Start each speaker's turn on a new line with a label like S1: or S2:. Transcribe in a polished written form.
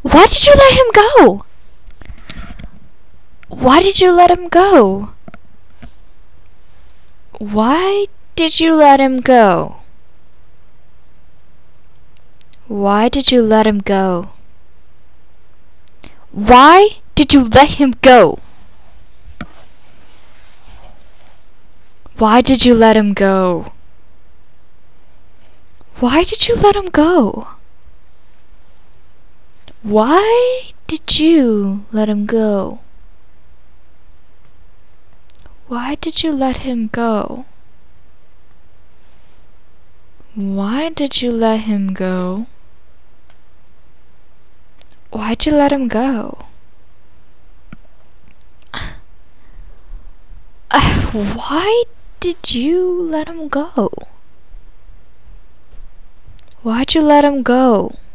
S1: Why did you let him go? Why did you let him go? Why did you let him go? Why did you let him go? Why did you let him go? Why did you let him go? Why did you let him go? Why did you let him go? Why did you let him go? Why did you let him go? Why'd you let him go? Why did you let him go? Why'd you let him go?